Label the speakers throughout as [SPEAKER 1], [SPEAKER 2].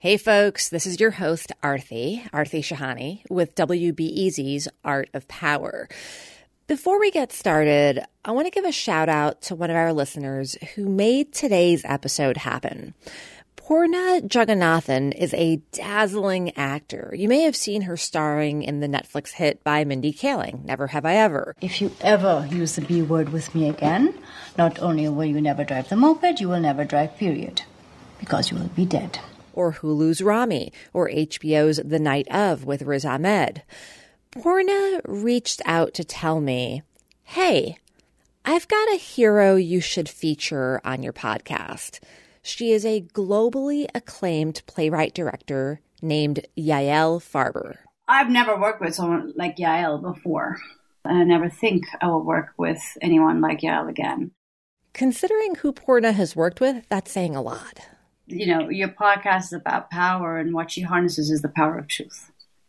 [SPEAKER 1] Hey folks, this is your host, Aarti Shahani, with WBEZ's Art of Power. Before we get started, I want to give a shout out to one of our listeners who made today's episode happen. Poorna Jagannathan is a dazzling actor. You may have seen her starring in the Netflix hit by Mindy Kaling, Never Have I Ever.
[SPEAKER 2] If you ever use the B word with me again, not only will you never drive the moped, you will never drive, period, because you will be dead.
[SPEAKER 1] Or Hulu's Rami, or HBO's The Night Of with Riz Ahmed. Poorna reached out to tell me, hey, I've got a hero you should feature on your podcast. She is a globally acclaimed playwright-director named Yael Farber.
[SPEAKER 3] I've never worked with someone like Yael before, and I never think I will work with anyone like Yael again.
[SPEAKER 1] Considering who Poorna has worked with, that's saying a lot.
[SPEAKER 3] You know, your podcast is about power, and what she harnesses is the power of truth.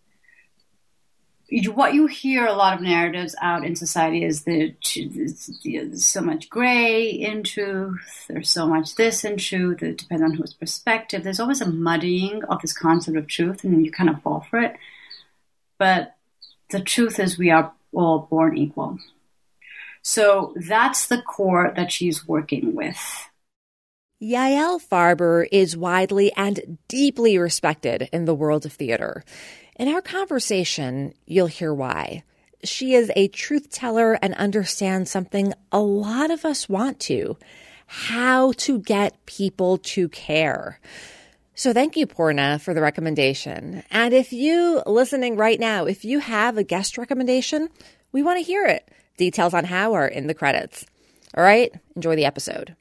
[SPEAKER 3] What you hear a lot of narratives out in society is that there's so much gray in truth, there's so much this in truth, it depends on whose perspective. There's always a muddying of this concept of truth, and you kind of fall for it. But the truth is we are all born equal. So that's the core that she's working with.
[SPEAKER 1] Yael Farber is widely and deeply respected in the world of theater. In our conversation, you'll hear why. She is a truth teller and understands something a lot of us want to: how to get people to care. So thank you, Poorna, for the recommendation. And if you, listening right now, if you have a guest recommendation, we want to hear it. Details on how are in the credits. All right, enjoy the episode.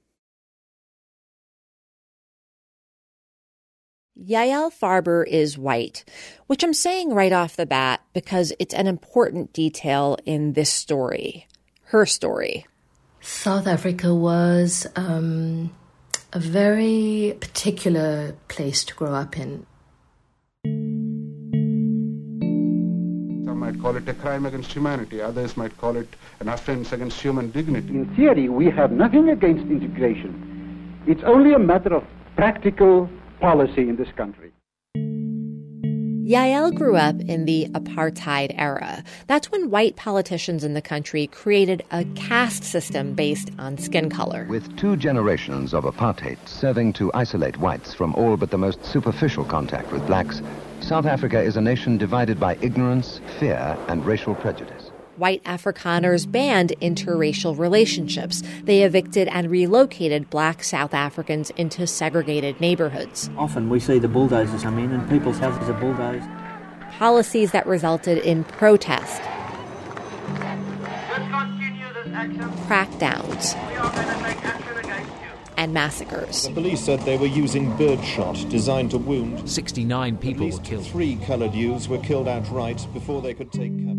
[SPEAKER 1] Yael Farber is white, which I'm saying right off the bat because it's an important detail in this story, her story.
[SPEAKER 4] South Africa was a very particular place to grow up in.
[SPEAKER 5] Some might call it a crime against humanity. Others might call it an offense against human dignity.
[SPEAKER 6] In theory, we have nothing against integration. It's only a matter of practical policy in this country.
[SPEAKER 1] Yael grew up in the apartheid era. That's when white politicians in the country created a caste system based on skin color.
[SPEAKER 7] With 2 generations of apartheid serving to isolate whites from all but the most superficial contact with blacks, South Africa is a nation divided by ignorance, fear, and racial prejudice.
[SPEAKER 1] White Afrikaners banned interracial relationships. They evicted and relocated black South Africans into segregated neighborhoods.
[SPEAKER 8] Often we see the bulldozers come in and people's houses are bulldozed.
[SPEAKER 1] Policies that resulted in protest, crackdowns, and massacres.
[SPEAKER 9] The police said they were using birdshot designed to wound.
[SPEAKER 10] 69 people were killed.
[SPEAKER 9] 3 coloured youths were killed outright before they could take cover.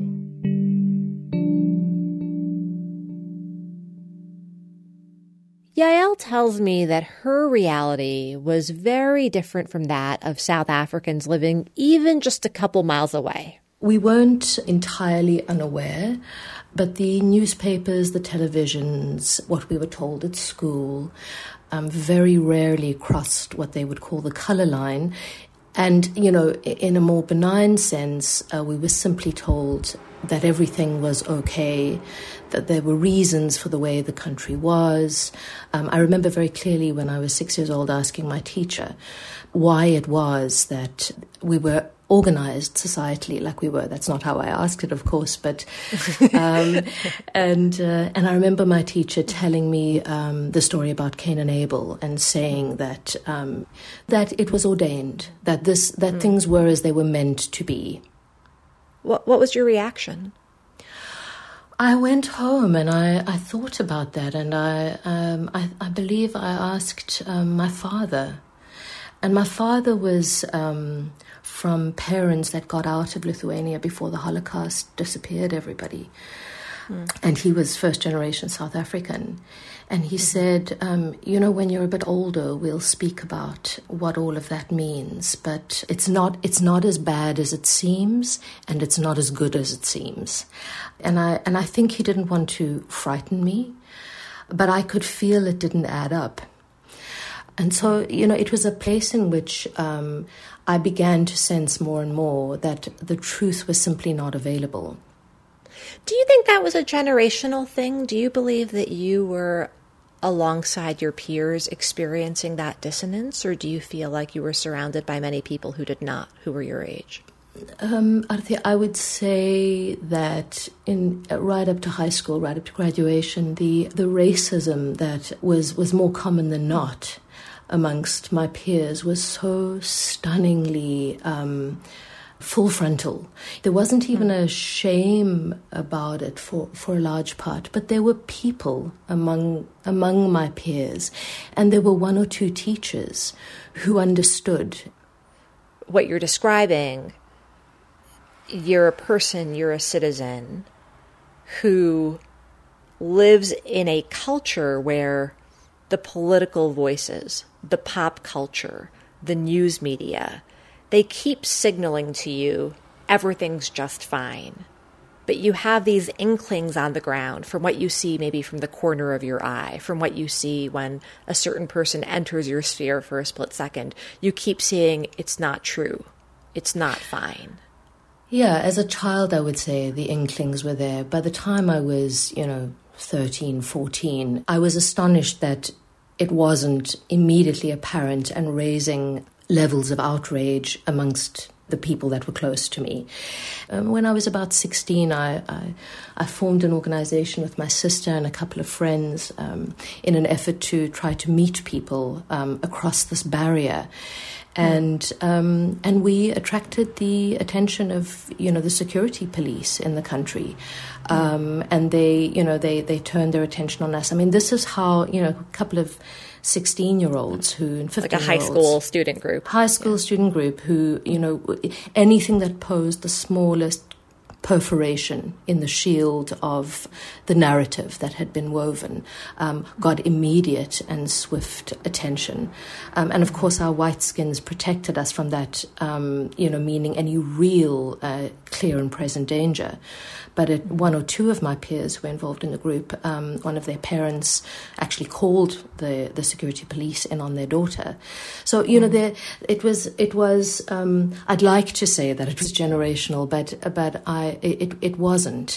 [SPEAKER 1] Yael tells me that her reality was very different from that of South Africans living even just a couple miles away.
[SPEAKER 4] We weren't entirely unaware, but the newspapers, the televisions, what we were told at school, very rarely crossed what they would call the colour line. And, you know, in a more benign sense, we were simply told that everything was okay, that there were reasons for the way the country was. I remember very clearly when I was 6 years old asking my teacher why it was that we were organized societally like we were. That's not how I asked it, of course, but and I remember my teacher telling me the story about Cain and Abel and saying that that it was ordained, that things were as they were meant to be.
[SPEAKER 1] What was your reaction?
[SPEAKER 4] I went home and I thought about that, and I believe I asked my father. And my father was from parents that got out of Lithuania before the Holocaust disappeared everybody. And he was first generation South African. And he said, you know, when you're a bit older, we'll speak about what all of that means. But it's not as bad as it seems, and it's not as good as it seems. And I think he didn't want to frighten me, but I could feel it didn't add up. And so, it was a place in which I began to sense more and more that the truth was simply not available.
[SPEAKER 1] Do you think that was a generational thing? Do you believe that you were alongside your peers experiencing that dissonance, or do you feel like you were surrounded by many people who did not, who were your age?
[SPEAKER 4] Arthi, I would say that right up to high school, right up to graduation, the racism that was more common than not amongst my peers was so stunningly full frontal. There wasn't even a shame about it for a large part, but there were people among my peers, and there were one or two teachers who understood.
[SPEAKER 1] What you're describing, you're a person, you're a citizen who lives in a culture where the political voices, the pop culture, the news media, they keep signaling to you everything's just fine. But you have these inklings on the ground from what you see maybe from the corner of your eye, from what you see when a certain person enters your sphere for a split second. You keep seeing it's not true. It's not fine.
[SPEAKER 4] Yeah, as a child, I would say the inklings were there. By the time I was, 13, 14, I was astonished that it wasn't immediately apparent and raising levels of outrage amongst the people that were close to me. When I was about 16, I formed an organization with my sister and a couple of friends in an effort to try to meet people across this barrier. And we attracted the attention of, the security police in the country. And they turned their attention on us. I mean, this is how, a couple of 16-year-olds who, and 15-year-olds.
[SPEAKER 1] Like a high school student group.
[SPEAKER 4] High school student group who, anything that posed the smallest perforation in the shield of the narrative that had been woven got immediate and swift attention. And of course our white skins protected us from that, meaning any real clear and present danger. But one or two of my peers who were involved in the group, one of their parents actually called the security police in on their daughter. So, it was. I'd like to say that it was generational, but it wasn't.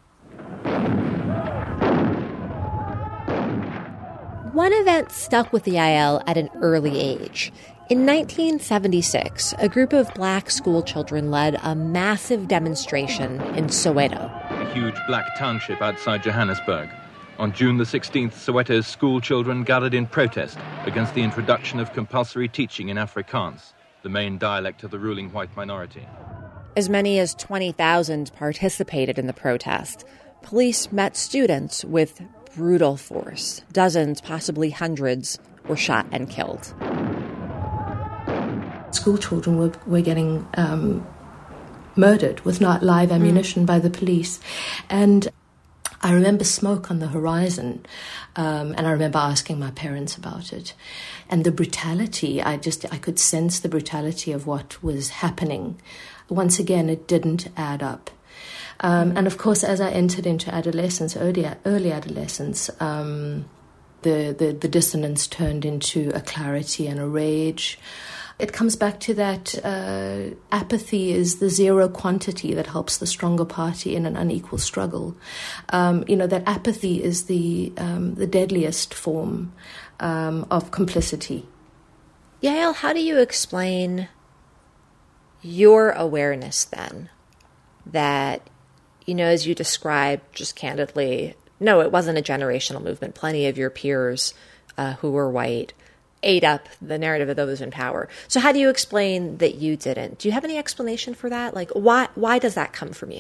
[SPEAKER 1] One event stuck with the Yael at an early age. In 1976, a group of black school children led a massive demonstration in Soweto.
[SPEAKER 10] A huge black township outside Johannesburg. On June the 16th, Soweto's school children gathered in protest against the introduction of compulsory teaching in Afrikaans, the main dialect of the ruling white minority.
[SPEAKER 1] As many as 20,000 participated in the protest. Police met students with brutal force. Dozens, possibly hundreds, were shot and killed.
[SPEAKER 4] School children were getting murdered with not live ammunition by the police. And I remember smoke on the horizon, and I remember asking my parents about it. And the brutality, I could sense the brutality of what was happening. Once again, it didn't add up. And of course, as I entered into adolescence, early adolescence, the dissonance turned into a clarity and a rage. It comes back to that apathy is the zero quantity that helps the stronger party in an unequal struggle. That apathy is the deadliest form of complicity.
[SPEAKER 1] Yael, how do you explain your awareness then that, as you described just candidly, no, it wasn't a generational movement. Plenty of your peers who were white ate up the narrative of those in power. So how do you explain that you didn't? Do you have any explanation for that? Like, why does that come from you?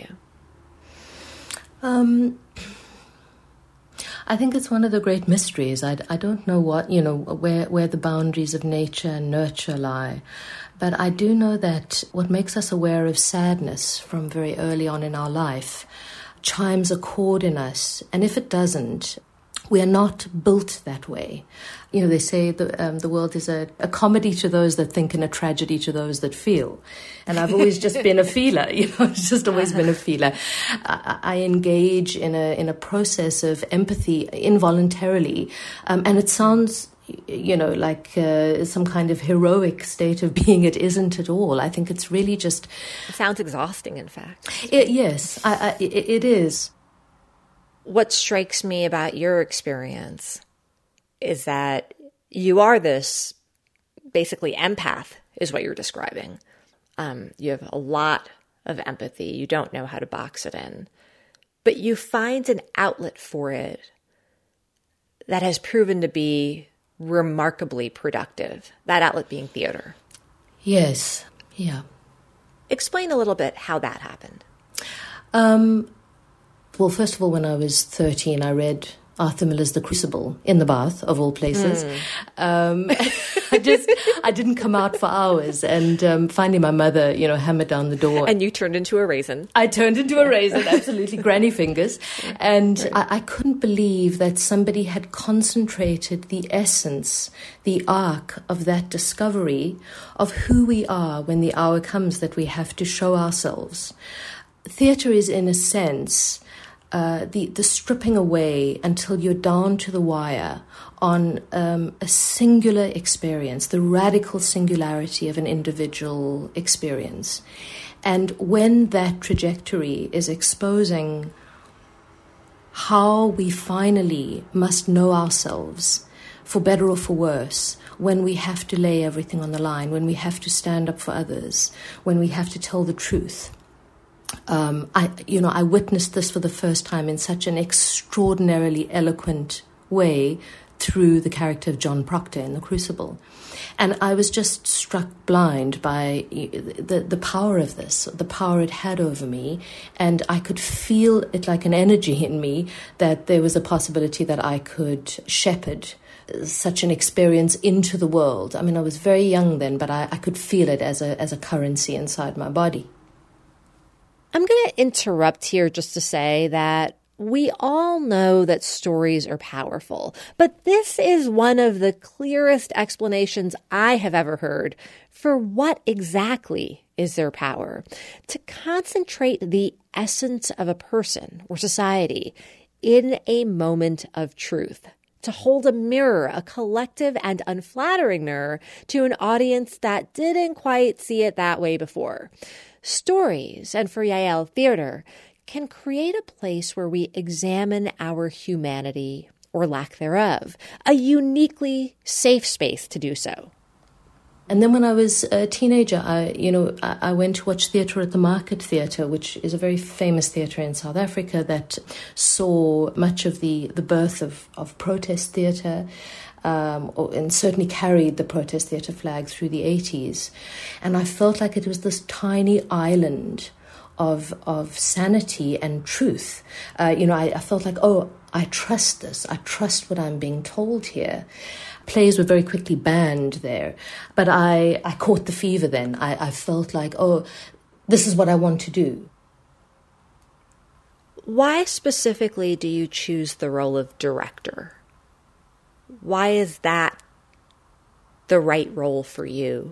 [SPEAKER 4] I think it's one of the great mysteries. I don't know what, where the boundaries of nature and nurture lie. But I do know that what makes us aware of sadness from very early on in our life chimes a chord in us. And if it doesn't, we are not built that way. They say the world is a comedy to those that think and a tragedy to those that feel. And I've always just been a feeler, it's just always been a feeler. I engage in a process of empathy involuntarily. And it sounds, like some kind of heroic state of being. It isn't at all. I think it's really just...
[SPEAKER 1] It sounds exhausting, in fact.
[SPEAKER 4] Yes, it is.
[SPEAKER 1] What strikes me about your experience is that you are this basically empath, is what you're describing. You have a lot of empathy. You don't know how to box it in. But you find an outlet for it that has proven to be remarkably productive, that outlet being theater.
[SPEAKER 4] Yes, yeah.
[SPEAKER 1] Explain a little bit how that happened.
[SPEAKER 4] Well, first of all, when I was 13, I read Arthur Miller's The Crucible in the bath, of all places. I didn't come out for hours, and finally my mother, hammered down the door.
[SPEAKER 1] And you turned into a raisin.
[SPEAKER 4] I turned into a raisin, absolutely, granny fingers. And right. I couldn't believe that somebody had concentrated the essence, the arc of that discovery of who we are when the hour comes that we have to show ourselves. Theatre is, in a sense... the stripping away until you're down to the wire on a singular experience, the radical singularity of an individual experience. And when that trajectory is exposing how we finally must know ourselves, for better or for worse, when we have to lay everything on the line, when we have to stand up for others, when we have to tell the truth. I witnessed this for the first time in such an extraordinarily eloquent way through the character of John Proctor in The Crucible. And I was just struck blind by the power of this, the power it had over me. And I could feel it like an energy in me that there was a possibility that I could shepherd such an experience into the world. I mean, I was very young then, but I could feel it as a currency inside my body.
[SPEAKER 1] I'm going to interrupt here just to say that we all know that stories are powerful, but this is one of the clearest explanations I have ever heard for what exactly is their power. To concentrate the essence of a person or society in a moment of truth. To hold a mirror, a collective and unflattering mirror, to an audience that didn't quite see it that way before. Stories, and for Yael, theater, can create a place where we examine our humanity or lack thereof, a uniquely safe space to do so.
[SPEAKER 4] And then when I was a teenager, I went to watch theatre at the Market Theatre, which is a very famous theatre in South Africa that saw much of the birth of protest theatre. And certainly carried the protest theatre flag through the 80s. And I felt like it was this tiny island of sanity and truth. I felt like, I trust this. I trust what I'm being told here. Plays were very quickly banned there. But I caught the fever then. I felt like, this is what I want to do.
[SPEAKER 1] Why specifically do you choose the role of director? Why is that the right role for you?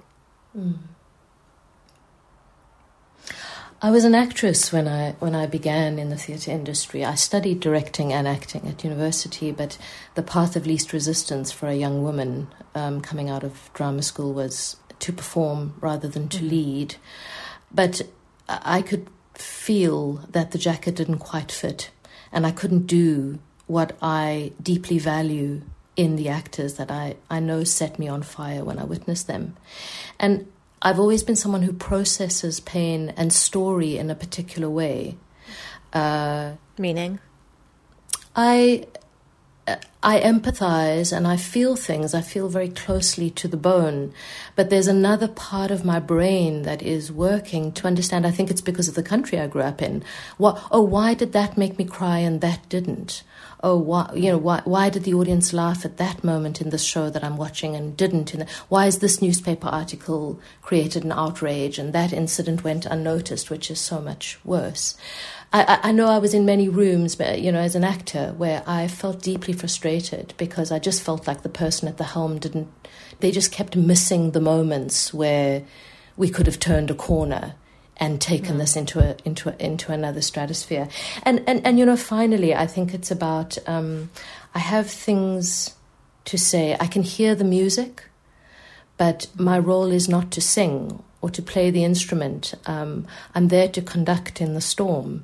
[SPEAKER 4] I was an actress when I began in the theatre industry. I studied directing and acting at university, but the path of least resistance for a young woman coming out of drama school was to perform rather than to lead. But I could feel that the jacket didn't quite fit, and I couldn't do what I deeply value in the actors that I know set me on fire when I witness them. And I've always been someone who processes pain and story in a particular way.
[SPEAKER 1] Meaning?
[SPEAKER 4] I empathize and I feel things. I feel very closely to the bone. But there's another part of my brain that is working to understand. I think it's because of the country I grew up in. Why did that make me cry and that didn't? Why did the audience laugh at that moment in this show that I'm watching and didn't? Why is this newspaper article created an outrage and that incident went unnoticed, which is so much worse? I know I was in many rooms, as an actor, where I felt deeply frustrated because I just felt like the person at the helm they just kept missing the moments where we could have turned a corner and taken this into another stratosphere. And finally, I think it's about, I have things to say, I can hear the music, but my role is not to sing or to play the instrument. I'm there to conduct in the storm.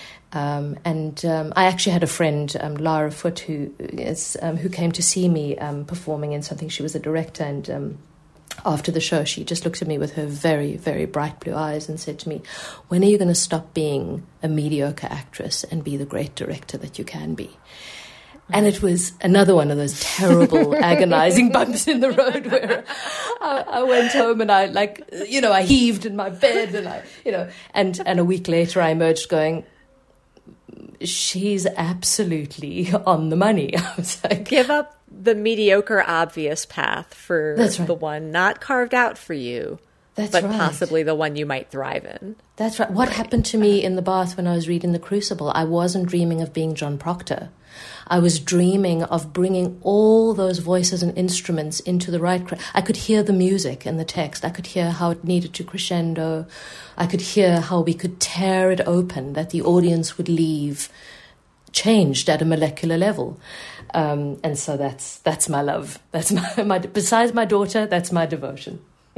[SPEAKER 4] I actually had a friend, Lara Foote, who came to see me performing in something. She was a director, and after the show, she just looked at me with her very, very bright blue eyes and said to me, when are you going to stop being a mediocre actress and be the great director that you can be? And it was another one of those terrible, agonizing bumps in the road where I went home and I heaved in my bed and and a week later I emerged going, she's absolutely on the money. I was like,
[SPEAKER 1] give up the mediocre, obvious path for the one not carved out for you, but possibly the one you might thrive in.
[SPEAKER 4] That's right. What happened to me in the bath when I was reading The Crucible? I wasn't dreaming of being John Proctor. I was dreaming of bringing all those voices and instruments into the right... I could hear the music and the text. I could hear how it needed to crescendo. I could hear how we could tear it open, that the audience would leave changed at a molecular level. And so that's my love. That's my besides my daughter, that's my devotion.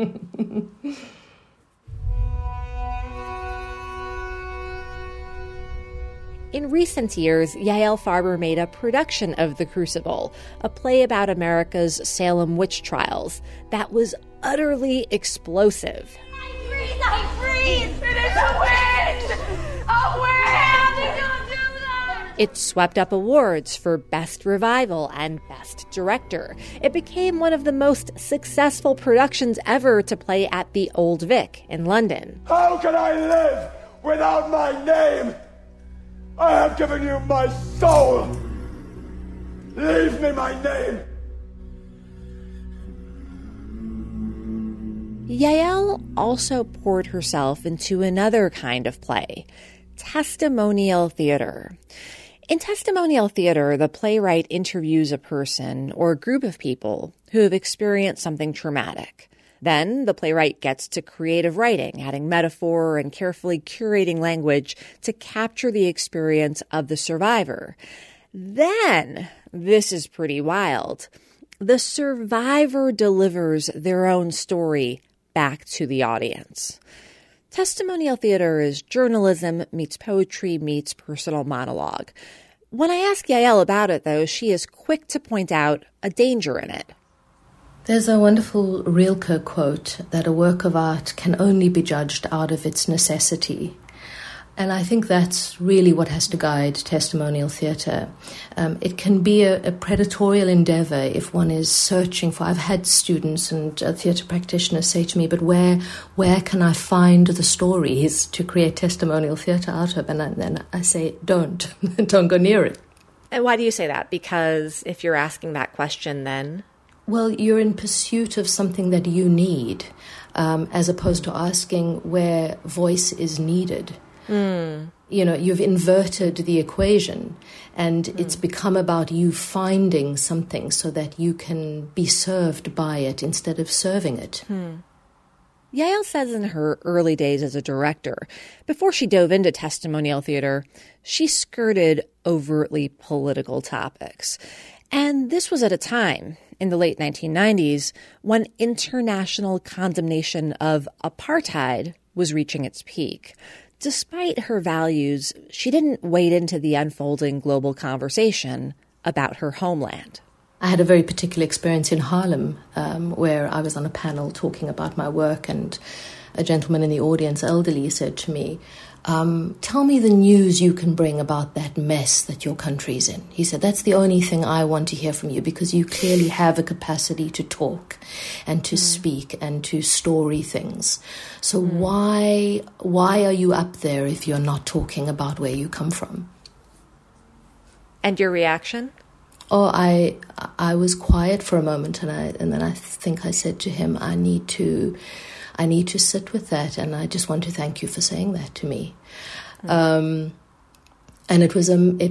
[SPEAKER 1] In recent years, Yael Farber made a production of The Crucible, a play about America's Salem witch trials that was utterly explosive.
[SPEAKER 11] I freeze! It is a wind! A wind! How did you do that?
[SPEAKER 1] It swept up awards for Best Revival and Best Director. It became one of the most successful productions ever to play at the Old Vic in London.
[SPEAKER 12] How can I live without my name? I have given you my soul. Leave me my name.
[SPEAKER 1] Yael also poured herself into another kind of play, testimonial theater. In testimonial theater, the playwright interviews a person or a group of people who have experienced something traumatic. Then the playwright gets to creative writing, adding metaphor and carefully curating language to capture the experience of the survivor. Then, this is pretty wild, the survivor delivers their own story back to the audience. Testimonial theater is journalism meets poetry meets personal monologue. When I ask Yael about it, though, she is quick to point out a danger in it.
[SPEAKER 4] There's a wonderful Rilke quote that a work of art can only be judged out of its necessity. And I think that's really what has to guide testimonial theatre. It can be a predatorial endeavour if one is searching for... I've had students and theatre practitioners say to me, but where can I find the stories to create testimonial theatre out of? And then I say, don't go near it.
[SPEAKER 1] And why do you say that? Because if you're asking that question, then...
[SPEAKER 4] Well, you're in pursuit of something that you need, as opposed to asking where voice is needed. You know, you've inverted the equation, and it's become about you finding something so that you can be served by it instead of serving it.
[SPEAKER 1] Yael says in her early days as a director, before she dove into testimonial theater, she skirted overtly political topics. And this was at a time, in the late 1990s, when international condemnation of apartheid was reaching its peak. Despite her values, she didn't wade into the unfolding global conversation about her homeland.
[SPEAKER 4] I had a very particular experience in Harlem, where I was on a panel talking about my work, and a gentleman in the audience, elderly, said to me, tell me the news you can bring about that mess that your country's in. He said, that's the only thing I want to hear from you, because you clearly have a capacity to talk and to speak and to story things. So why are you up there if you're not talking about where you come from?
[SPEAKER 1] And your reaction?
[SPEAKER 4] Oh, I was quiet for a moment, and then I think I said to him, I need to sit with that, and I just want to thank you for saying that to me. And it was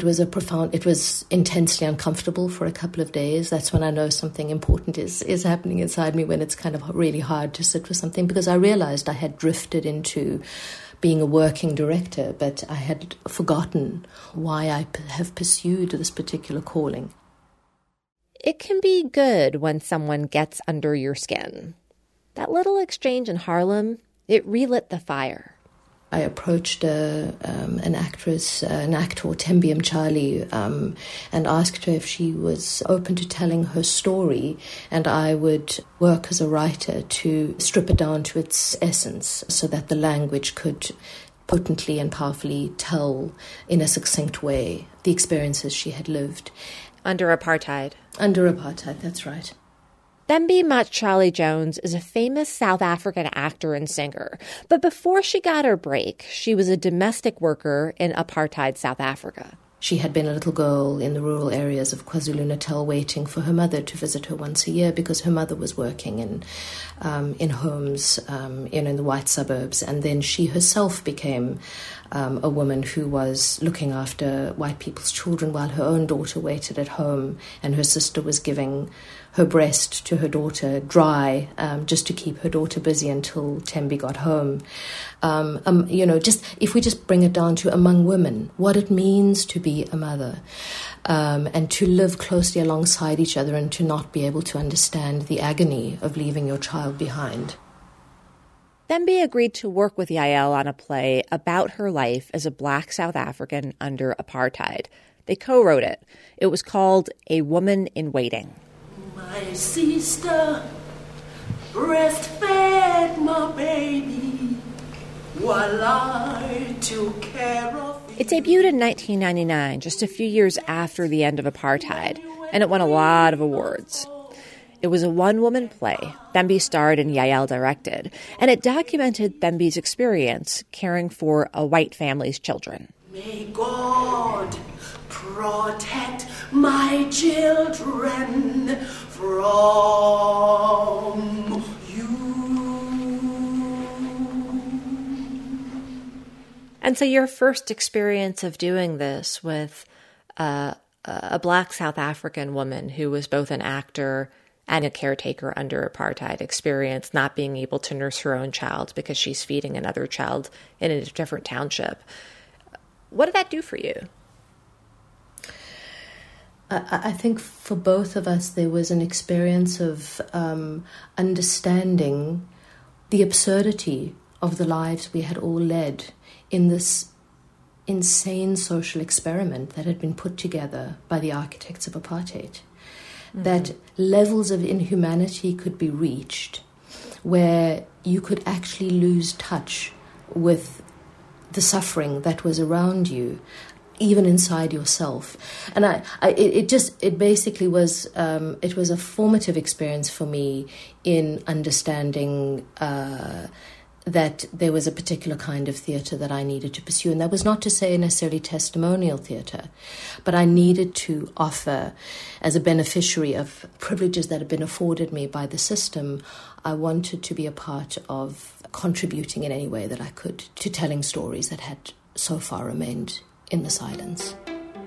[SPEAKER 4] intensely uncomfortable for a couple of days. That's when I know something important is happening inside me, when it's kind of really hard to sit with something, because I realized I had drifted into being a working director, but I had forgotten why I have pursued this particular calling.
[SPEAKER 1] it can be good when someone gets under your skin. That little exchange in Harlem, it relit the fire.
[SPEAKER 4] I approached an actor, Tembi Mchali, and asked her if she was open to telling her story, and I would work as a writer to strip it down to its essence so that the language could potently and powerfully tell in a succinct way the experiences she had lived.
[SPEAKER 1] Under apartheid.
[SPEAKER 4] Under apartheid, that's right.
[SPEAKER 1] Thembi Mtshali Jones is a famous South African actor and singer, but before she got her break, she was a domestic worker in apartheid South Africa.
[SPEAKER 4] She had been a little girl in the rural areas of KwaZulu-Natal waiting for her mother to visit her once a year because her mother was working in homes in the white suburbs. And then she herself became a woman who was looking after white people's children while her own daughter waited at home, and her sister was giving her breast to her daughter dry just to keep her daughter busy until Thembi got home. Just if we just bring it down to among women, what it means to be a mother and to live closely alongside each other and to not be able to understand the agony of leaving your child behind.
[SPEAKER 1] Thembi agreed to work with Yael on a play about her life as a Black South African under apartheid. They co-wrote it. It was called A Woman in Waiting.
[SPEAKER 11] My sister breastfed my baby while I took care of it.
[SPEAKER 1] It debuted in 1999, just a few years after the end of apartheid, and it won a lot of awards. It was a one-woman play. Thembi starred and Yael directed, and it documented Thembi's experience caring for a white family's children.
[SPEAKER 11] May God protect my children from you.
[SPEAKER 1] And so your first experience of doing this with a Black South African woman who was both an actor and a caretaker under apartheid, experience not being able to nurse her own child because she's feeding another child in a different township. What did that do for you?
[SPEAKER 4] I think for both of us there was an experience of understanding the absurdity of the lives we had all led in this insane social experiment that had been put together by the architects of apartheid. That levels of inhumanity could be reached where you could actually lose touch with the suffering that was around you, even inside yourself. And it basically was, it was a formative experience for me in understanding that there was a particular kind of theatre that I needed to pursue. And that was not to say necessarily testimonial theatre, but I needed to offer, as a beneficiary of privileges that had been afforded me by the system, I wanted to be a part of contributing in any way that I could to telling stories that had so far remained in the silence.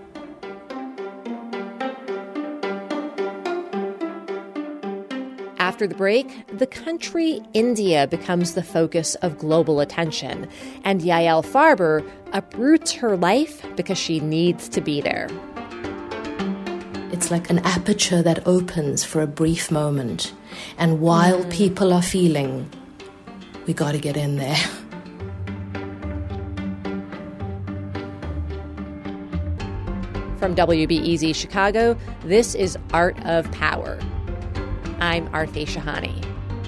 [SPEAKER 1] After the break, the country India becomes the focus of global attention, and Yael Farber uproots her life because she needs to be there.
[SPEAKER 4] It's like an aperture that opens for a brief moment, and while people are feeling, we got to get in there.
[SPEAKER 1] From WBEZ Chicago, this is Art of Power. I'm Arthi Shahani.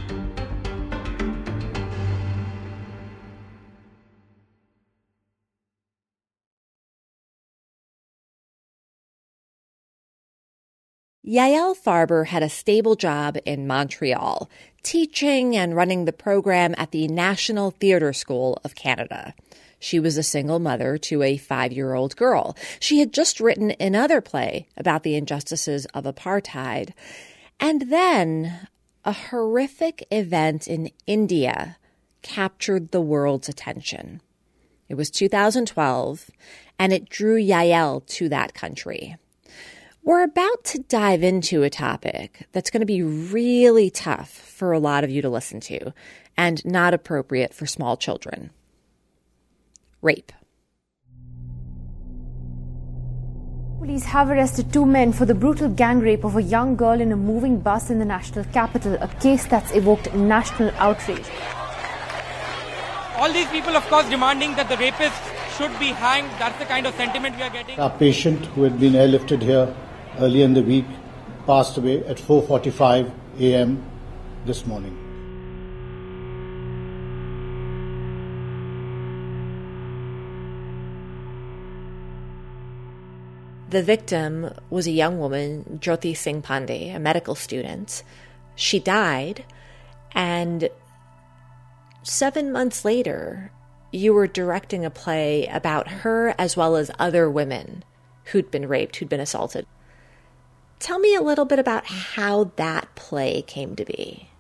[SPEAKER 1] Yael Farber had a stable job in Montreal, teaching and running the program at the National Theatre School of Canada. She was a single mother to a 5-year-old girl. She had just written another play about the injustices of apartheid. And then a horrific event in India captured the world's attention. It was 2012, and it drew Yael to that country. We're about to dive into a topic that's going to be really tough for a lot of you to listen to and not appropriate for small children. Rape.
[SPEAKER 13] Police have arrested 2 men for the brutal gang rape of a young girl in a moving bus in the national capital, a case that's evoked national outrage.
[SPEAKER 14] All these people, of course, demanding that the rapist should be hanged. That's the kind of sentiment we are getting.
[SPEAKER 15] Our patient, who had been airlifted here earlier in the week, passed away at 4:45 a.m. this morning.
[SPEAKER 1] The victim was a young woman, Jyoti Singh Pandey, a medical student. She died, and 7 months later, you were directing a play about her as well as other women who'd been raped, who'd been assaulted. Tell me a little bit about how that play came to be.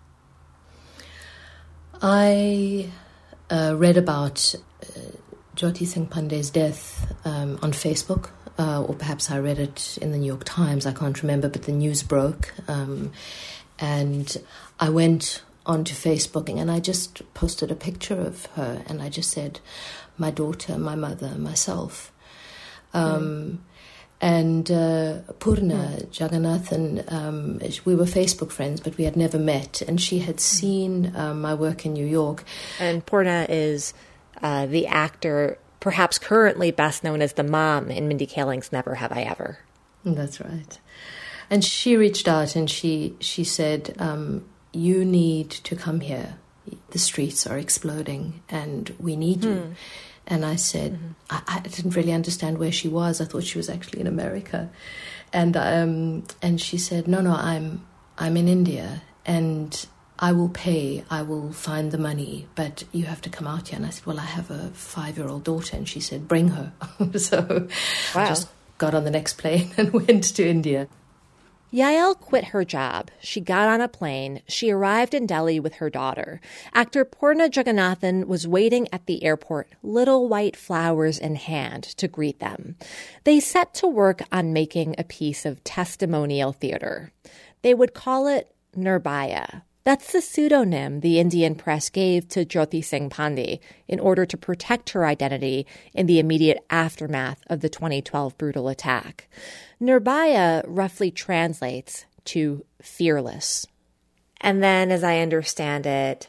[SPEAKER 4] I read about Jyoti Singh Pandey's death on Facebook. Or perhaps I read it in the New York Times, I can't remember, but the news broke. And I went onto Facebook and I just posted a picture of her and I just said, my daughter, my mother, myself. And Purna Jagannathan, we were Facebook friends, but we had never met. And she had seen my work in New York.
[SPEAKER 1] And Purna is the actor perhaps currently best known as the mom in Mindy Kaling's Never Have I Ever.
[SPEAKER 4] That's right. And she reached out and she said, you need to come here. The streets are exploding and we need you. And I said, I didn't really understand where she was. I thought she was actually in America. And she said, no, I'm in India and I will pay, I will find the money, but you have to come out here. And I said, well, I have a 5-year-old daughter. And she said, bring her. So I just got on the next plane and went to India.
[SPEAKER 1] Yael quit her job. She got on a plane. She arrived in Delhi with her daughter. Actor Purna Jagannathan was waiting at the airport, little white flowers in hand, to greet them. They set to work on making a piece of testimonial theater. They would call it Nirbhaya. That's the pseudonym the Indian press gave to Jyoti Singh Pandey in order to protect her identity in the immediate aftermath of the 2012 brutal attack. Nirbhaya roughly translates to fearless. And then, as I understand it,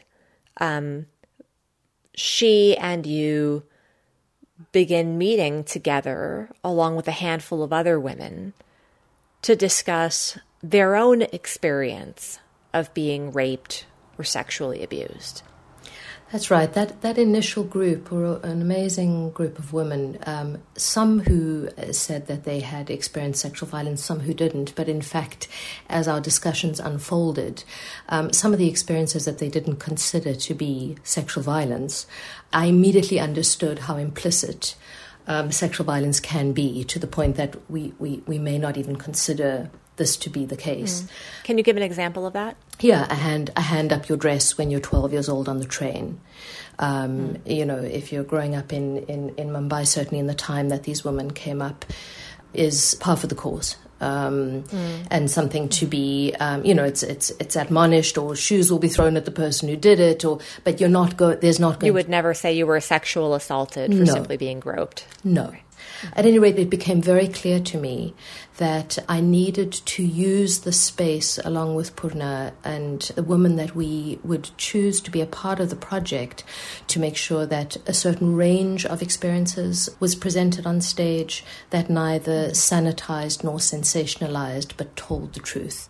[SPEAKER 1] she and you begin meeting together along with a handful of other women to discuss their own experience of being raped or sexually abused.
[SPEAKER 4] That's right. That initial group were an amazing group of women, some who said that they had experienced sexual violence, some who didn't. But in fact, as our discussions unfolded, some of the experiences that they didn't consider to be sexual violence, I immediately understood how implicit sexual violence can be, to the point that we may not even consider this to be the case.
[SPEAKER 1] Can you give an example of that?
[SPEAKER 4] Yeah, a hand up your dress when you're 12 years old on the train. You know, if you're growing up in Mumbai, certainly in the time that these women came up, is par for the course. And something to be, it's admonished, or shoes will be thrown at the person who did it, but you're not there's not going.
[SPEAKER 1] You would never say you were sexual assaulted for simply being groped.
[SPEAKER 4] No. Right. At any rate, it became very clear to me that I needed to use the space along with Purna and the women that we would choose to be a part of the project to make sure that a certain range of experiences was presented on stage that neither sanitized nor sensationalized, but told the truth.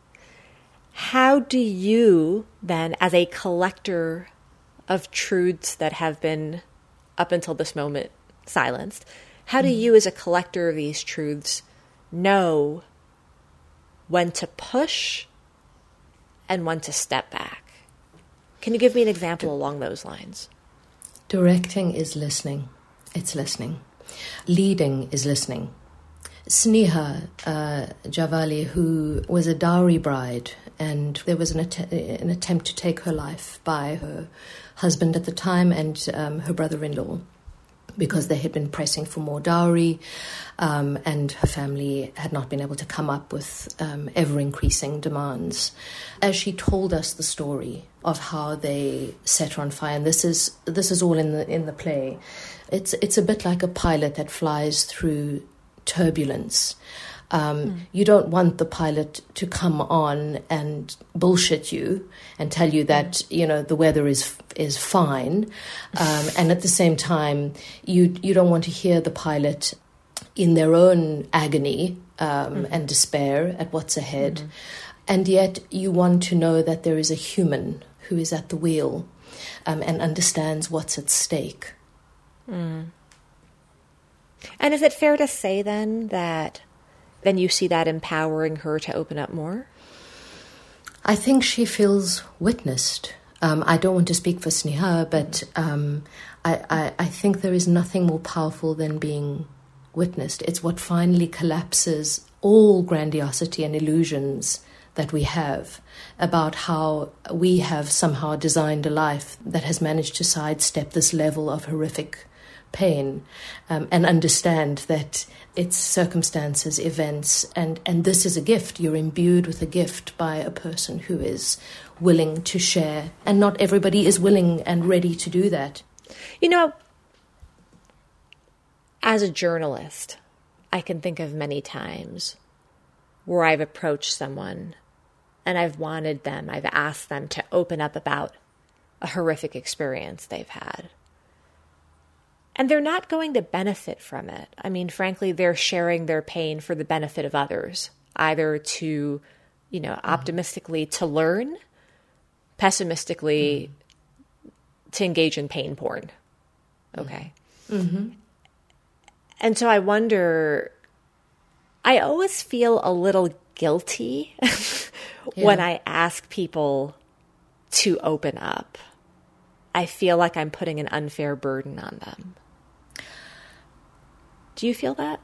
[SPEAKER 1] How do you then, as a collector of truths that have been, up until this moment, silenced, how do you, as a collector of these truths, know when to push and when to step back? Can you give me an example along those lines?
[SPEAKER 4] Directing is listening. It's listening. Leading is listening. Sneha Javali, who was a dowry bride, and there was an attempt to take her life by her husband at the time and her brother-in-law, because they had been pressing for more dowry, and her family had not been able to come up with ever-increasing demands. As she told us the story of how they set her on fire, and this is all in the play. It's a bit like a pilot that flies through turbulence. You don't want the pilot to come on and bullshit you and tell you that, the weather is fine. And at the same time, you don't want to hear the pilot in their own agony and despair at what's ahead. And yet you want to know that there is a human who is at the wheel and understands what's at stake.
[SPEAKER 1] And is it fair to say then that then you see that empowering her to open up more?
[SPEAKER 4] I think she feels witnessed. I don't want to speak for Sneha, but I think there is nothing more powerful than being witnessed. It's what finally collapses all grandiosity and illusions that we have about how we have somehow designed a life that has managed to sidestep this level of horrific pain and understand that it's circumstances, events, and this is a gift. You're imbued with a gift by a person who is willing to share, and not everybody is willing and ready to do that.
[SPEAKER 1] As a journalist, I can think of many times where I've approached someone and I've asked them to open up about a horrific experience they've had. And they're not going to benefit from it. I mean, frankly, they're sharing their pain for the benefit of others, either to, optimistically to learn, pessimistically to engage in pain porn. Okay.
[SPEAKER 4] Mm-hmm.
[SPEAKER 1] And so I wonder, I always feel a little guilty when I ask people to open up. I feel like I'm putting an unfair burden on them. Do you feel that?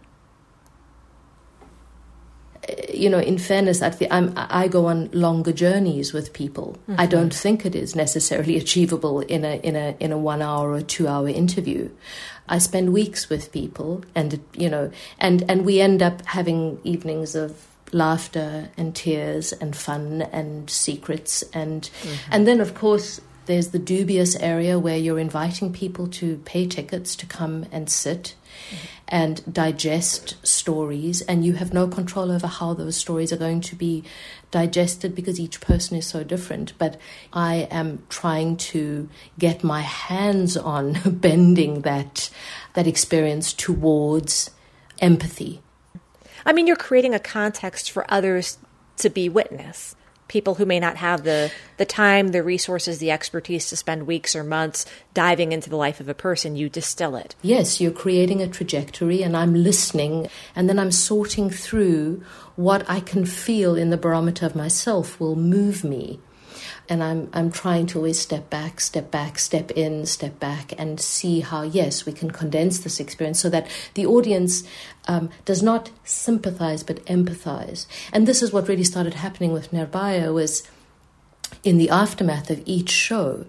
[SPEAKER 4] In fairness, I go on longer journeys with people. Mm-hmm. I don't think it is necessarily achievable in a 1 hour or 2 hour interview. I spend weeks with people, and we end up having evenings of laughter and tears and fun and secrets and then of course there's the dubious area where you're inviting people to pay tickets to come and sit and digest stories, and you have no control over how those stories are going to be digested because each person is so different. But I am trying to get my hands on bending that experience towards empathy.
[SPEAKER 1] I mean, you're creating a context for others to be witness. People who may not have the time, the resources, the expertise to spend weeks or months diving into the life of a person, you distill it.
[SPEAKER 4] Yes, you're creating a trajectory, and I'm listening, and then I'm sorting through what I can feel in the barometer of myself will move me. And I'm trying to always step back, step in, step back, and see how, yes, we can condense this experience so that the audience does not sympathize but empathize. And this is what really started happening with Nirbhaya, was in the aftermath of each show,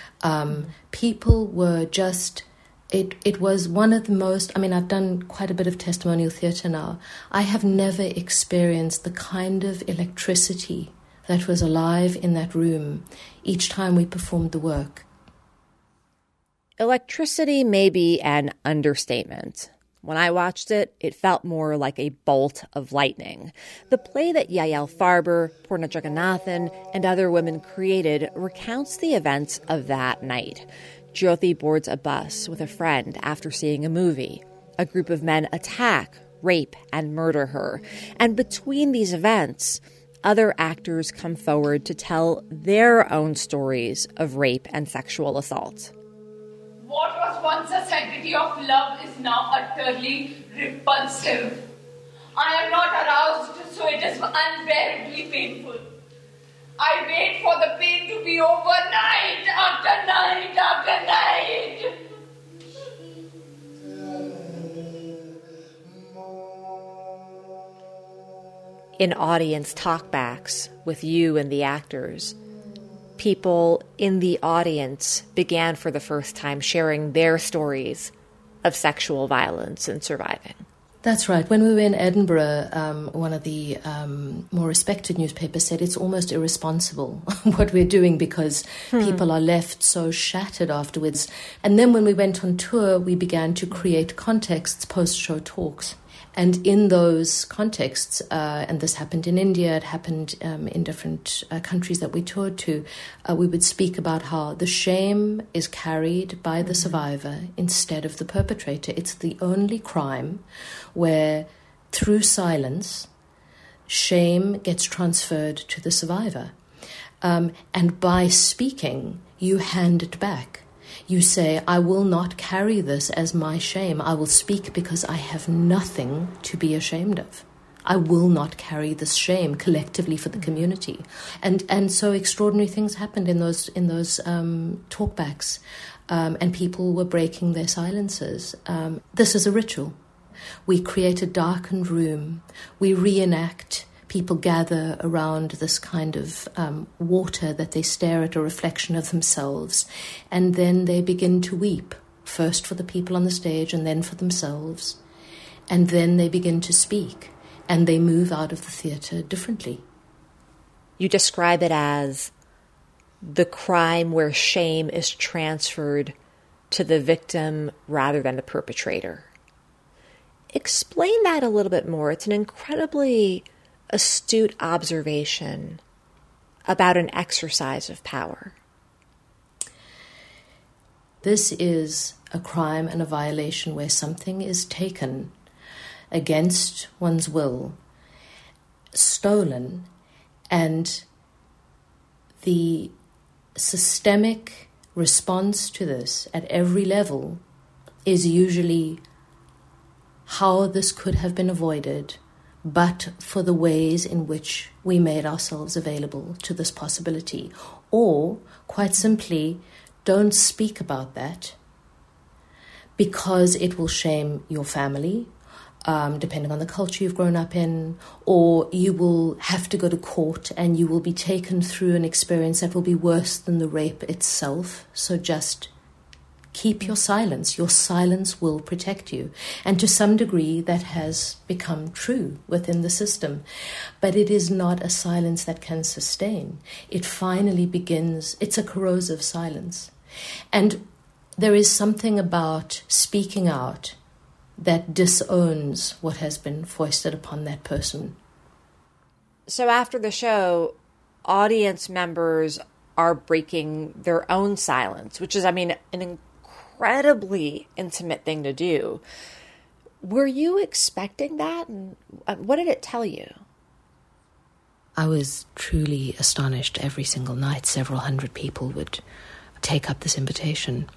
[SPEAKER 4] people were just... It was one of the most... I mean, I've done quite a bit of testimonial theatre now. I have never experienced the kind of electricity that was alive in that room each time we performed the work.
[SPEAKER 1] Electricity may be an understatement. When I watched it, it felt more like a bolt of lightning. The play that Yael Farber, Poorna Jagannathan, and other women created recounts the events of that night. Jyoti boards a bus with a friend after seeing a movie. A group of men attack, rape, and murder her. And between these events, other actors come forward to tell their own stories of rape and sexual assault.
[SPEAKER 11] What was once a sanctity of love is now utterly repulsive. I am not aroused, so it is unbearably painful. I wait for the pain to be over night after night after night.
[SPEAKER 1] In audience talkbacks with you and the actors, people in the audience began for the first time sharing their stories of sexual violence and surviving.
[SPEAKER 4] That's right. When we were in Edinburgh, one of the more respected newspapers said it's almost irresponsible what we're doing because people are left so shattered afterwards. And then when we went on tour, we began to create contexts, post-show talks. And in those contexts, and this happened in India, it happened in different countries that we toured to, we would speak about how the shame is carried by the survivor instead of the perpetrator. It's the only crime where, through silence, shame gets transferred to the survivor. And by speaking, you hand it back. You say, I will not carry this as my shame. I will speak because I have nothing to be ashamed of. I will not carry this shame collectively for the community. And so extraordinary things happened in those talkbacks, and people were breaking their silences. This is a ritual. We create a darkened room. We reenact. People gather around this kind of water that they stare at a reflection of themselves, and then they begin to weep, first for the people on the stage and then for themselves, and then they begin to speak, and they move out of the theatre differently.
[SPEAKER 1] You describe it as the crime where shame is transferred to the victim rather than the perpetrator. Explain that a little bit more. It's an incredibly astute observation about an exercise of power.
[SPEAKER 4] This is a crime and a violation where something is taken against one's will, stolen, and the systemic response to this at every level is usually how this could have been avoided, but for the ways in which we made ourselves available to this possibility. Or, quite simply, don't speak about that because it will shame your family, depending on the culture you've grown up in, or you will have to go to court and you will be taken through an experience that will be worse than the rape itself. So just keep your silence. Your silence will protect you. And to some degree, that has become true within the system. But it is not a silence that can sustain. It finally begins, it's a corrosive silence. And there is something about speaking out that disowns what has been foisted upon that person.
[SPEAKER 1] So after the show, audience members are breaking their own silence, which is, an incredibly intimate thing to do. Were you expecting that? And what did it tell you?
[SPEAKER 4] I was truly astonished. Every single night, several hundred people would take up this invitation.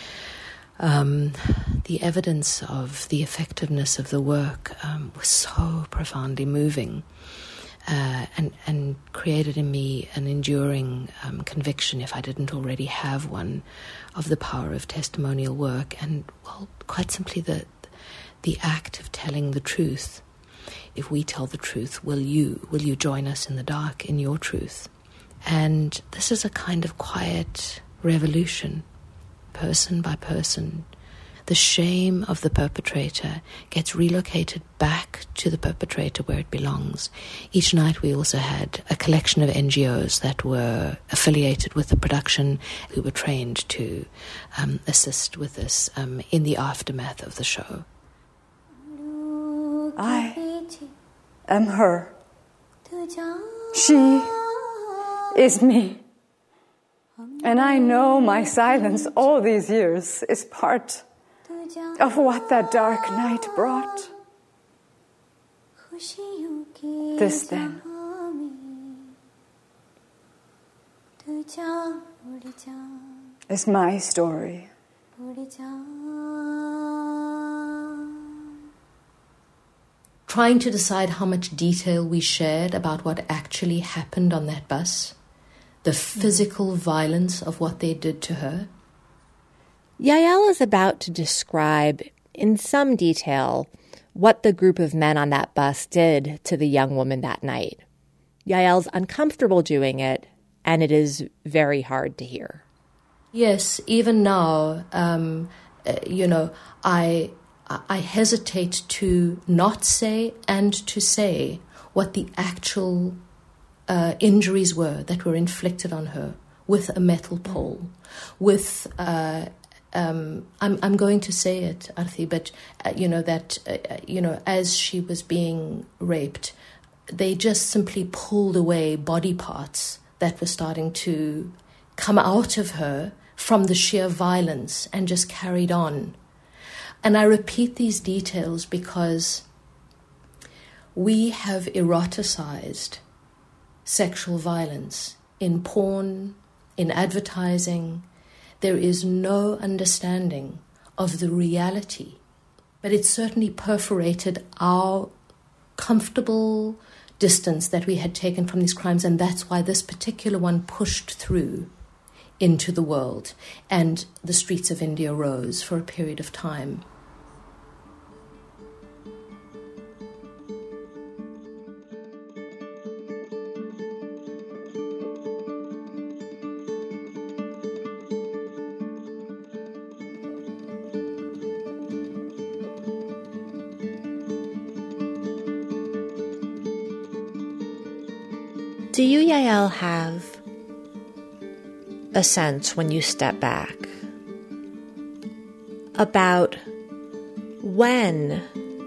[SPEAKER 4] The evidence of the effectiveness of the work was so profoundly moving and created in me an enduring conviction, if I didn't already have one, of the power of testimonial work and, well, quite simply the act of telling the truth. If we tell the truth, will you join us in the dark in your truth? And this is a kind of quiet revolution, person by person. The shame of the perpetrator gets relocated back to the perpetrator where it belongs. Each night we also had a collection of NGOs that were affiliated with the production who were trained to assist with this in the aftermath of the show.
[SPEAKER 16] I am her. She is me. And I know my silence all these years is part of what that dark night brought. This then is my story.
[SPEAKER 4] Trying to decide how much detail we shared about what actually happened on that bus, the physical violence of what they did to her.
[SPEAKER 1] Yael is about to describe in some detail what the group of men on that bus did to the young woman that night. Yael's uncomfortable doing it, and it is very hard to hear.
[SPEAKER 4] Yes, even now, I hesitate to not say and to say what the actual injuries were that were inflicted on her with a metal pole, with I'm going to say it, Arthi, but as she was being raped, they just simply pulled away body parts that were starting to come out of her from the sheer violence and just carried on. And I repeat these details because we have eroticized sexual violence in porn, in advertising. There is no understanding of the reality, but it certainly perforated our comfortable distance that we had taken from these crimes, and that's why this particular one pushed through into the world, and the streets of India rose for a period of time.
[SPEAKER 1] Do you, Yael, have a sense when you step back about when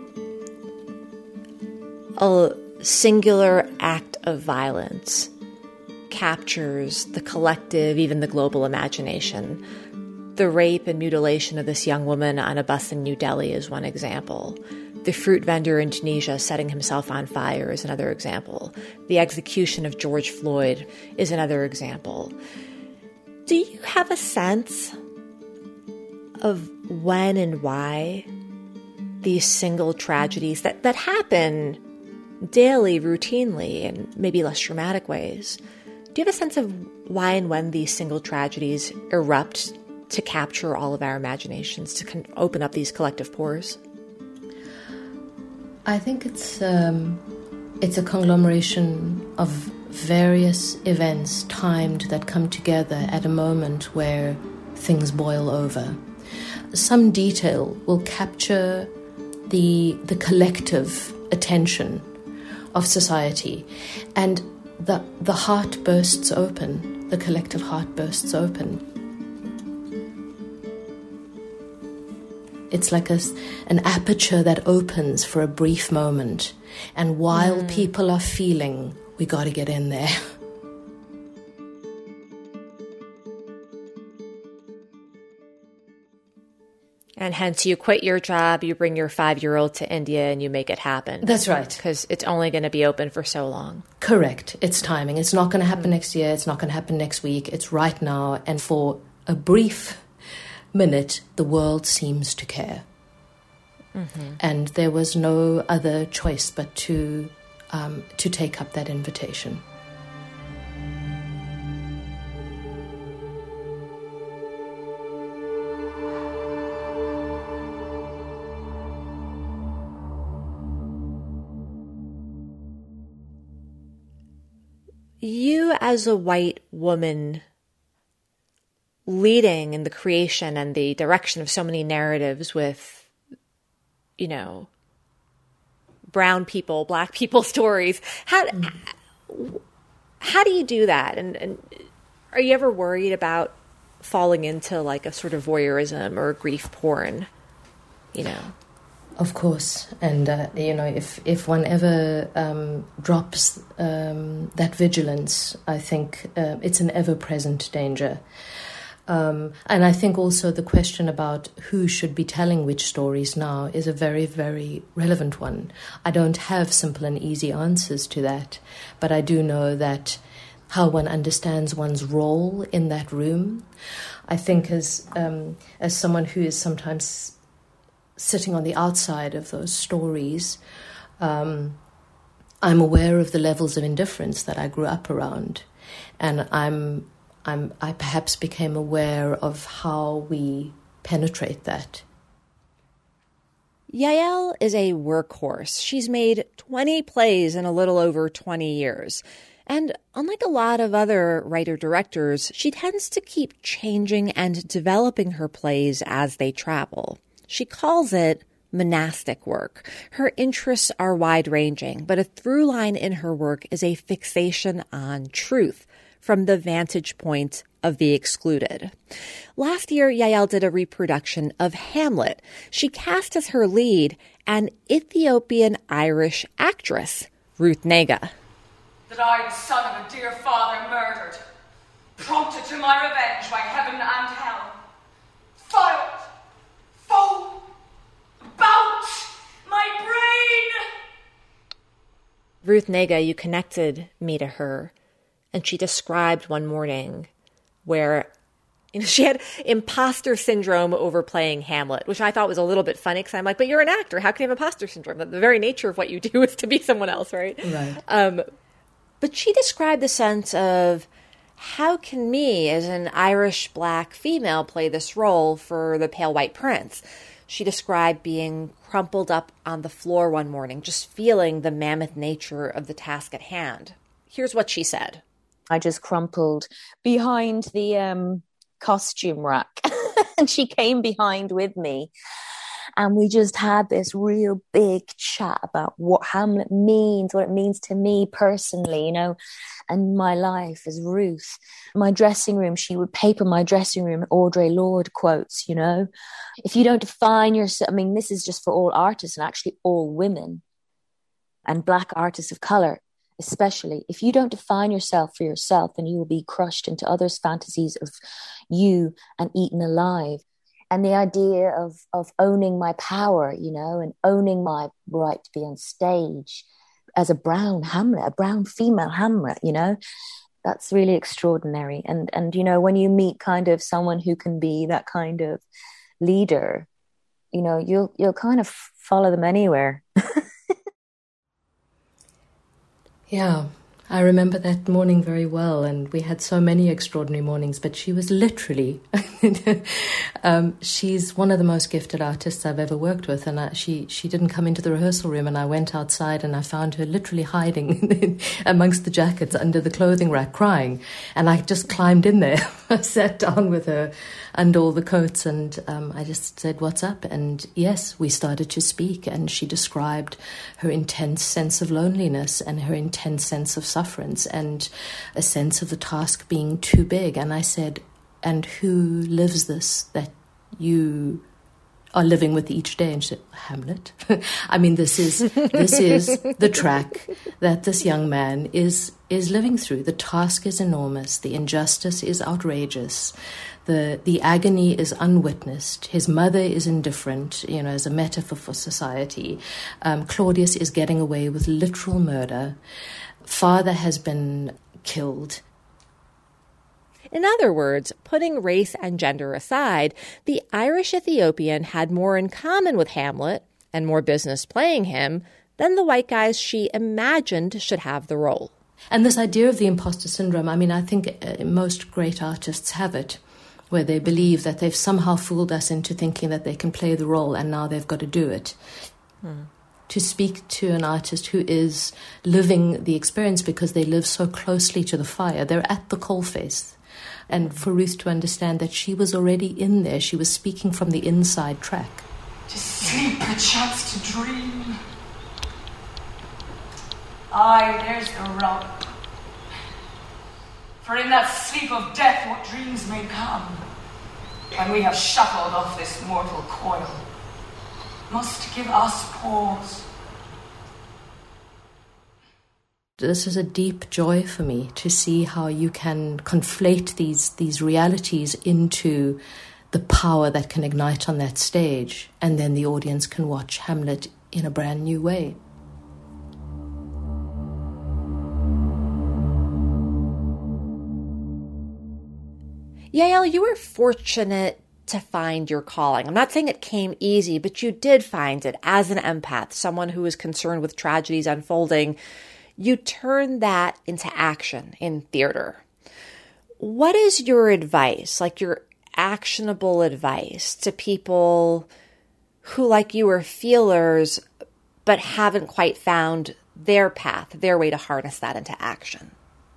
[SPEAKER 1] a singular act of violence captures the collective, even the global imagination? The rape and mutilation of this young woman on a bus in New Delhi is one example. The fruit vendor in Tunisia setting himself on fire is another example. The execution of George Floyd is another example. Do you have a sense of when and why these single tragedies that happen daily, routinely, in maybe less dramatic ways, do you have a sense of why and when these single tragedies erupt to capture all of our imaginations, to open up these collective pores?
[SPEAKER 4] I think it's a conglomeration of various events timed that come together at a moment where things boil over. Some detail will capture the collective attention of society, and the heart bursts open, the collective heart bursts open. It's like an aperture that opens for a brief moment. And while people are feeling, we got to get in there.
[SPEAKER 1] And hence you quit your job, you bring your 5-year-old to India, and you make it happen.
[SPEAKER 4] That's right.
[SPEAKER 1] Because it's only going to be open for so long.
[SPEAKER 4] Correct. It's timing. It's not going to happen next year. It's not going to happen next week. It's right now. And for a brief minute, the world seems to care. Mm-hmm. And there was no other choice but to take up that invitation.
[SPEAKER 1] You, as a white woman, leading in the creation and the direction of so many narratives with, brown people, black people stories. How do you do that? And are you ever worried about falling into like a sort of voyeurism or grief porn?
[SPEAKER 4] Of course. And, if one ever drops that vigilance, I think it's an ever-present danger. And I think also the question about who should be telling which stories now is a very, very relevant one. I don't have simple and easy answers to that, but I do know that how one understands one's role in that room. I think as someone who is sometimes sitting on the outside of those stories, I'm aware of the levels of indifference that I grew up around, and I perhaps became aware of how we penetrate that.
[SPEAKER 1] Yael is a workhorse. She's made 20 plays in a little over 20 years. And unlike a lot of other writer-directors, she tends to keep changing and developing her plays as they travel. She calls it monastic work. Her interests are wide-ranging, but a through line in her work is a fixation on truth from the vantage point of the excluded. Last year, Yael did a reproduction of Hamlet. She cast as her lead an Ethiopian-Irish actress, Ruth Negga.
[SPEAKER 11] That I, the son of a dear father, murdered, prompted to my revenge by heaven and hell, filed, foe, about my brain.
[SPEAKER 1] Ruth Negga, you connected me to her, and she described one morning where she had imposter syndrome over playing Hamlet, which I thought was a little bit funny because I'm like, but you're an actor. How can you have imposter syndrome? The very nature of what you do is to be someone else, right?
[SPEAKER 4] Right.
[SPEAKER 1] But she described the sense of, how can me as an Irish black female play this role for the Pale White Prince? She described being crumpled up on the floor one morning, just feeling the mammoth nature of the task at hand. Here's what she said.
[SPEAKER 17] I just crumpled behind the costume rack and she came behind with me. And we just had this real big chat about what Hamlet means, what it means to me personally, you know, and my life as Ruth. My dressing room, she would paper my dressing room, Audre Lorde quotes, you know. If you don't define yourself, I mean, this is just for all artists and actually all women and black artists of color, especially. If you don't define yourself for yourself, then you will be crushed into others' fantasies of you and eaten alive. And the idea of owning my power, you know, and owning my right to be on stage as a brown Hamlet, a brown female Hamlet, you know, that's really extraordinary. And you know, when you meet kind of someone who can be that kind of leader, you know, you'll kind of follow them anywhere.
[SPEAKER 4] Yeah, I remember that morning very well, and we had so many extraordinary mornings, but she was literally, she's one of the most gifted artists I've ever worked with, and she didn't come into the rehearsal room, and I went outside and I found her literally hiding amongst the jackets under the clothing rack crying, and I just climbed in there. I sat down with her under all the coats, and I just said, "What's up?" And yes, we started to speak, and she described her intense sense of loneliness and her intense sense of sufferance and a sense of the task being too big. And I said, "And who lives this that you are living with each day?" And she said, "Hamlet." I mean, this is the track that this young man is living through. The task is enormous. The injustice is outrageous. The agony is unwitnessed. His mother is indifferent, you know, as a metaphor for society. Claudius is getting away with literal murder. Father has been killed.
[SPEAKER 1] In other words, putting race and gender aside, the Irish Ethiopian had more in common with Hamlet and more business playing him than the white guys she imagined should have the role.
[SPEAKER 4] And this idea of the imposter syndrome, I mean, I think most great artists have it, where they believe that they've somehow fooled us into thinking that they can play the role and now they've got to do it. To speak to an artist who is living the experience because they live so closely to the fire, they're at the coalface. And for Ruth to understand that she was already in there, she was speaking from the inside track.
[SPEAKER 11] To sleep, perchance to dream. Aye, there's the rub. For in that sleep of death what dreams may come, when we have shuffled off this mortal coil, must give us pause.
[SPEAKER 4] This is a deep joy for me to see how you can conflate these realities into the power that can ignite on that stage, and then the audience can watch Hamlet in a brand new way.
[SPEAKER 1] Yael, you were fortunate to find your calling. I'm not saying it came easy, but you did find it as an empath, someone who is concerned with tragedies unfolding. You turned that into action in theater. What is your advice, like your actionable advice to people who, like you, are feelers but haven't quite found their path, their way to harness that into action?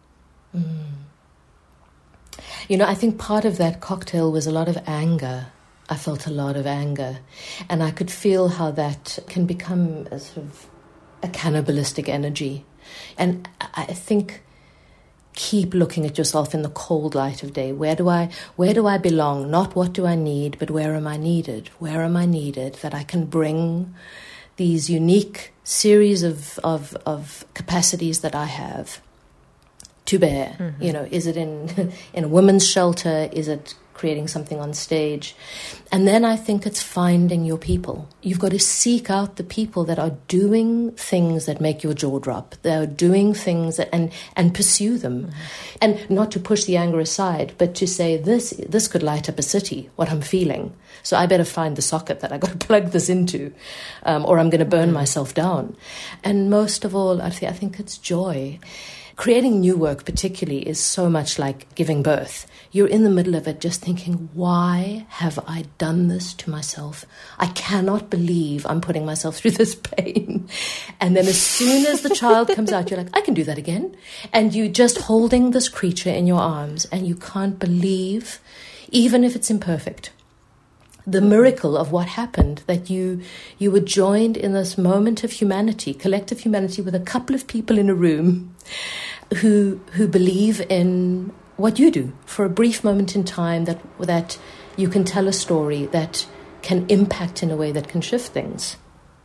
[SPEAKER 4] You know, I think part of that cocktail was a lot of anger. I felt a lot of anger. And I could feel how that can become a sort of a cannibalistic energy. And I think keep looking at yourself in the cold light of day. Where do I belong? Not what do I need, but where am I needed? Where am I needed that I can bring these unique series of capacities that I have to bear? Mm-hmm. You know, is it in a women's shelter? Is it creating something on stage? And then I think it's finding your people. You've got to seek out the people that are doing things that make your jaw drop. They're doing things and pursue them. Mm-hmm. And not to push the anger aside, but to say, this could light up a city, what I'm feeling. So I better find the socket that I got to plug this into, or I'm going to burn myself down. And most of all, I think it's joy. Creating new work particularly is so much like giving birth. You're in the middle of it just thinking, why have I done this to myself? I cannot believe I'm putting myself through this pain. And then as soon as the child comes out, you're like, I can do that again. And you're just holding this creature in your arms and you can't believe, even if it's imperfect, the miracle of what happened, that you were joined in this moment of humanity, collective humanity, with a couple of people in a room who believe in what you do for a brief moment in time, that you can tell a story that can impact in a way that can shift things.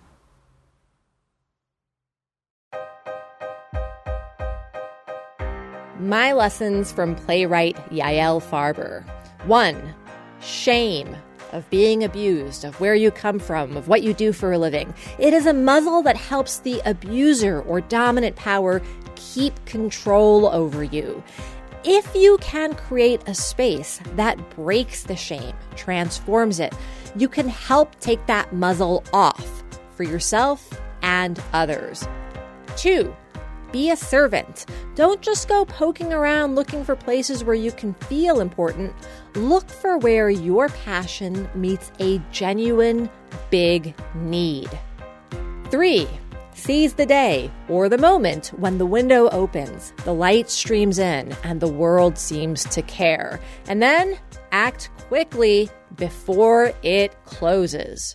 [SPEAKER 1] My lessons from playwright Yael Farber. 1. Shame of being abused, of where you come from, of what you do for a living. It is a muzzle that helps the abuser or dominant power keep control over you. If you can create a space that breaks the shame, transforms it, you can help take that muzzle off for yourself and others. 2. Be a servant. Don't just go poking around looking for places where you can feel important. Look for where your passion meets a genuine big need. 3. Seize the day or the moment when the window opens, the light streams in, and the world seems to care. And then act quickly before it closes.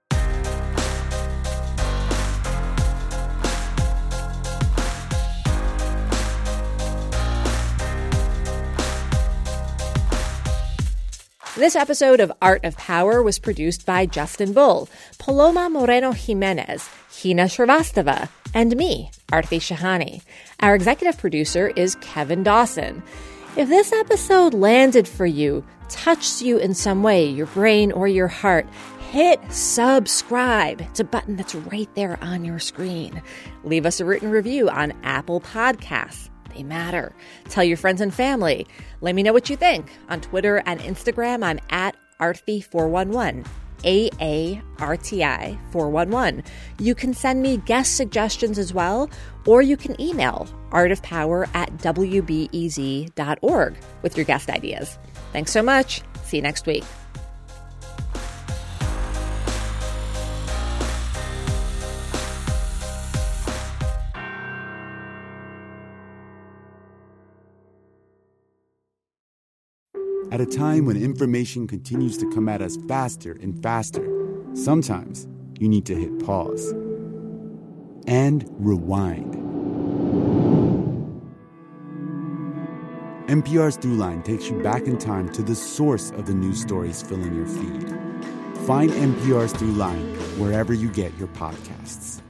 [SPEAKER 1] This episode of Art of Power was produced by Justin Bull, Paloma Moreno Jimenez, Hina Shrivastava, and me, Aarti Shahani. Our executive producer is Kevin Dawson. If this episode landed for you, touched you in some way, your brain or your heart, hit subscribe. It's a button that's right there on your screen. Leave us a written review on Apple Podcasts. They matter. Tell your friends and family. Let me know what you think. On Twitter and Instagram, I'm at Aarti411, AARTI411. You can send me guest suggestions as well, or you can email artofpower@wbez.org with your guest ideas. Thanks so much. See you next week.
[SPEAKER 18] At a time when information continues to come at us faster and faster, sometimes you need to hit pause and rewind. NPR's Throughline takes you back in time to the source of the news stories filling your feed. Find NPR's Throughline wherever you get your podcasts.